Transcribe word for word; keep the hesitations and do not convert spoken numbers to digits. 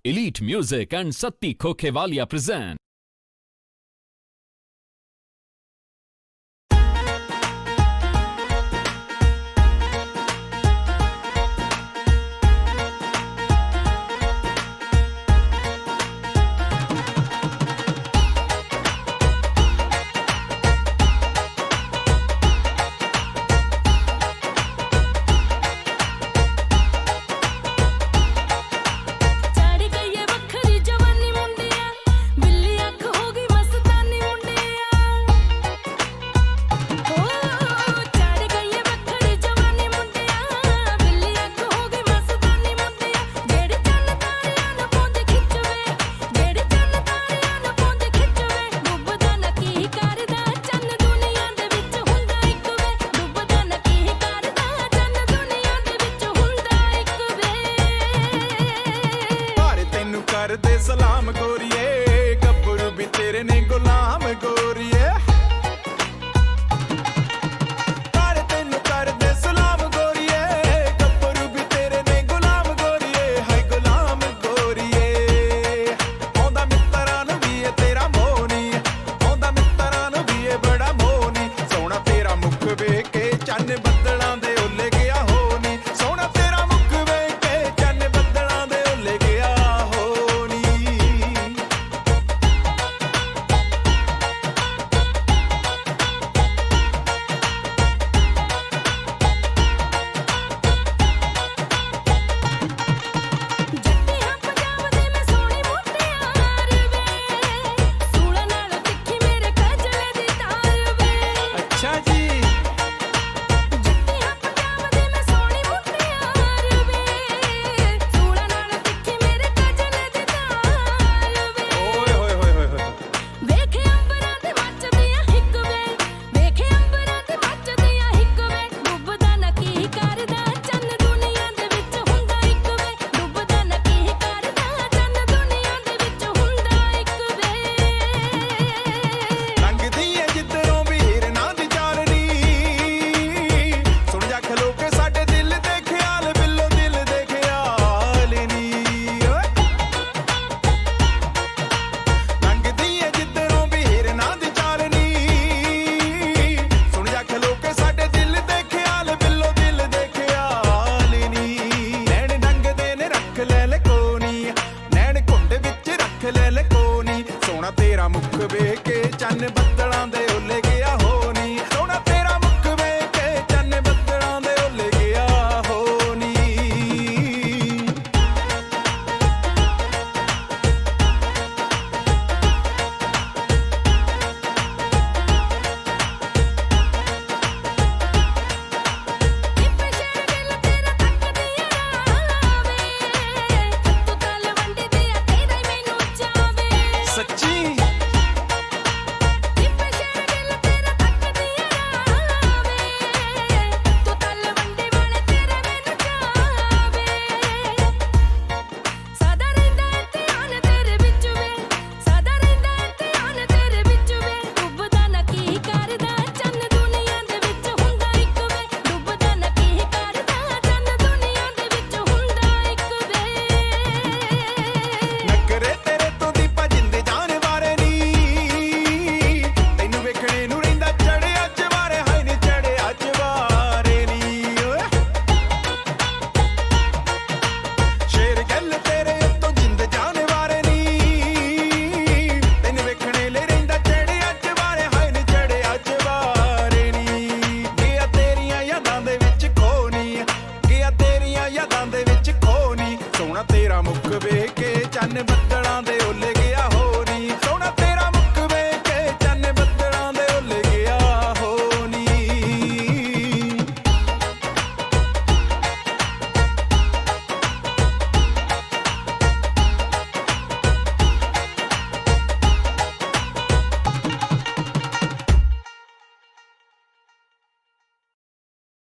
Elite Music and Satti Khokhewalia present करदे सलाम गोरिए गब्बरू भी तेरे ने गुलाम गोरिए कर तेनू करदे सलाम गोरिए गब्बरू भी तेरे ने गुलाम गोरिए हाय गुलाम गोरिए आउंदा मित्तरां नूं भी ए तेरा मोनी आउंदा मित्तरां नूं भी ए बड़ा मोनी सोहना तेरा मुख वेख के चन्न बदलां दे ओले गया होनी सोहना तेरा मुख वेख के चन्न बदलां दे ओले गया सोहना तेरा मुख वेख के चन्न बदलां दे ओले गया होनी सोहना तेरा मुख वेख के चन्न बदलां दे ओले गया होनी सच्ची सोहना तेरा मुख वेख के चन्न बदलां दे